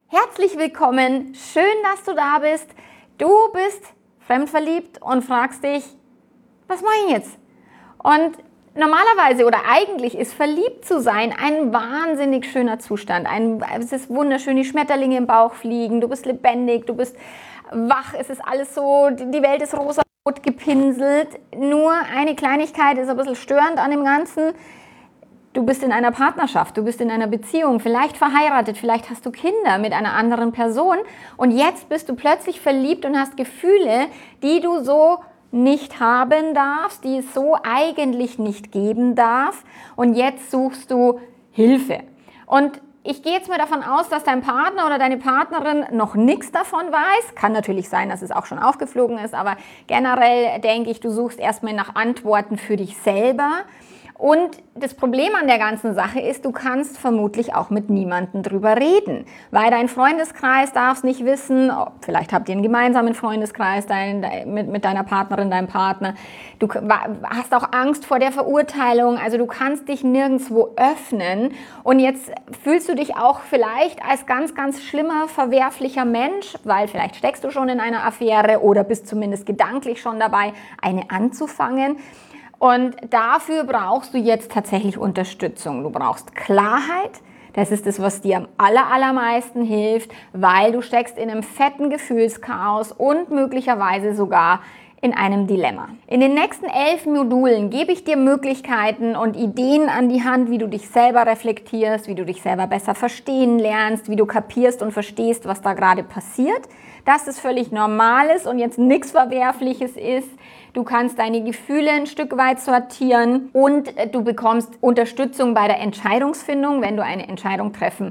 Herzlich willkommen, schön, dass du da bist. Du bist fremdverliebt und fragst dich, was mache ich jetzt? Und normalerweise oder eigentlich ist verliebt zu sein ein wahnsinnig schöner Zustand. Es ist wunderschön, die Schmetterlinge im Bauch fliegen, du bist lebendig, du bist wach, es ist alles so, die Welt ist rosa-rot gepinselt. Nur eine Kleinigkeit ist ein bisschen störend an dem Ganzen. Du bist in einer Partnerschaft, du bist in einer Beziehung, vielleicht verheiratet, vielleicht hast du Kinder mit einer anderen Person und jetzt bist du plötzlich verliebt und hast Gefühle, die du so nicht haben darfst, die es so eigentlich nicht geben darf und jetzt suchst du Hilfe. Und ich gehe jetzt mal davon aus, dass dein Partner oder deine Partnerin noch nichts davon weiß. Kann natürlich sein, dass es auch schon aufgeflogen ist, aber generell denke ich, du suchst erstmal nach Antworten für dich selber. Und das Problem an der ganzen Sache ist, du kannst vermutlich auch mit niemandem drüber reden, weil dein Freundeskreis darf es nicht wissen, vielleicht habt ihr einen gemeinsamen Freundeskreis mit deiner Partnerin, deinem Partner. Du hast auch Angst vor der Verurteilung, also du kannst dich nirgendwo öffnen und jetzt fühlst du dich auch vielleicht als ganz, ganz schlimmer, verwerflicher Mensch, weil vielleicht steckst du schon in einer Affäre oder bist zumindest gedanklich schon dabei, eine anzufangen. Und dafür brauchst du jetzt tatsächlich Unterstützung. Du brauchst Klarheit. Das ist das, was dir am allermeisten hilft, weil du steckst in einem fetten Gefühlschaos und möglicherweise sogar in einem Dilemma. In den nächsten 11 Modulen gebe ich dir Möglichkeiten und Ideen an die Hand, wie du dich selber reflektierst, wie du dich selber besser verstehen lernst, wie du kapierst und verstehst, was da gerade passiert, dass es völlig normal ist und jetzt nichts Verwerfliches ist. Du kannst deine Gefühle ein Stück weit sortieren und du bekommst Unterstützung bei der Entscheidungsfindung, wenn du eine Entscheidung treffen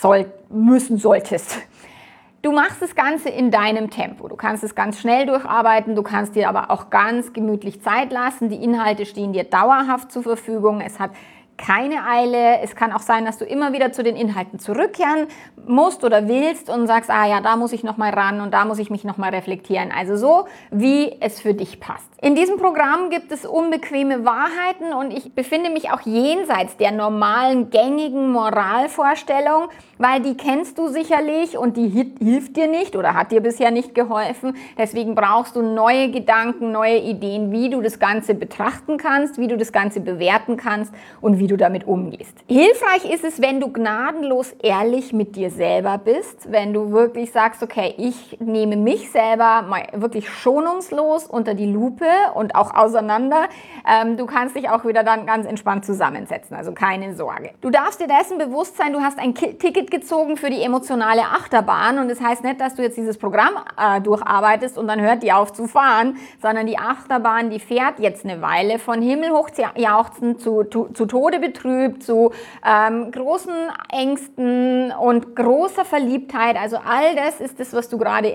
solltest. Du machst das Ganze in deinem Tempo. Du kannst es ganz schnell durcharbeiten, du kannst dir aber auch ganz gemütlich Zeit lassen. Die Inhalte stehen dir dauerhaft zur Verfügung. Es hat keine Eile. Es kann auch sein, dass du immer wieder zu den Inhalten zurückkehren musst oder willst und sagst, ja, da muss ich nochmal ran und da muss ich mich nochmal reflektieren. Also so, wie es für dich passt. In diesem Programm gibt es unbequeme Wahrheiten und ich befinde mich auch jenseits der normalen, gängigen Moralvorstellung, weil die kennst du sicherlich und die hilft dir nicht oder hat dir bisher nicht geholfen. Deswegen brauchst du neue Gedanken, neue Ideen, wie du das Ganze betrachten kannst, wie du das Ganze bewerten kannst und wie du damit umgehst. Hilfreich ist es, wenn du gnadenlos ehrlich mit dir selber bist, wenn du wirklich sagst, okay, ich nehme mich selber mal wirklich schonungslos unter die Lupe und auch auseinander. Du kannst dich auch wieder dann ganz entspannt zusammensetzen, also keine Sorge. Du darfst dir dessen bewusst sein, du hast ein Ticket gezogen für die emotionale Achterbahn und das heißt nicht, dass du jetzt dieses Programm durcharbeitest und dann hört die auf zu fahren, sondern die Achterbahn, die fährt jetzt eine Weile von himmelhoch jauchzend zu Tode betrübt, zu großen Ängsten und großer Verliebtheit. Also all das ist das, was du gerade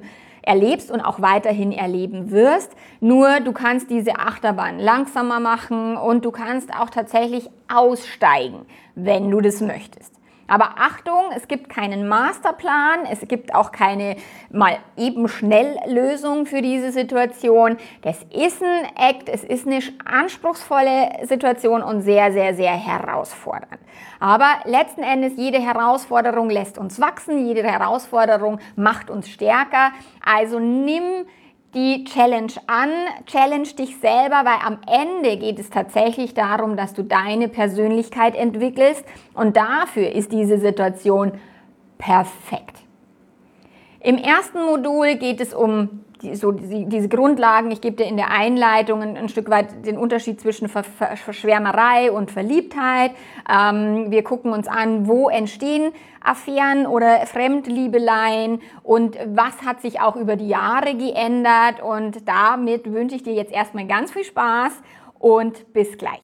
erlebst und auch weiterhin erleben wirst. Nur du kannst diese Achterbahn langsamer machen und du kannst auch tatsächlich aussteigen, wenn du das möchtest. Aber Achtung, es gibt keinen Masterplan, es gibt auch keine mal eben schnell Lösung für diese Situation. Das ist ein Act, es ist eine anspruchsvolle Situation und sehr, sehr, sehr herausfordernd. Aber letzten Endes, jede Herausforderung lässt uns wachsen, jede Herausforderung macht uns stärker. Also nimm die Challenge an, challenge dich selber, weil am Ende geht es tatsächlich darum, dass du deine Persönlichkeit entwickelst und dafür ist diese Situation perfekt. Im ersten Modul geht es um diese Grundlagen. Ich gebe dir in der Einleitung ein Stück weit den Unterschied zwischen Verschwärmerei und Verliebtheit. Wir gucken uns an, wo entstehen Affären oder Fremdliebeleien und was hat sich auch über die Jahre geändert. Und damit wünsche ich dir jetzt erstmal ganz viel Spaß und bis gleich.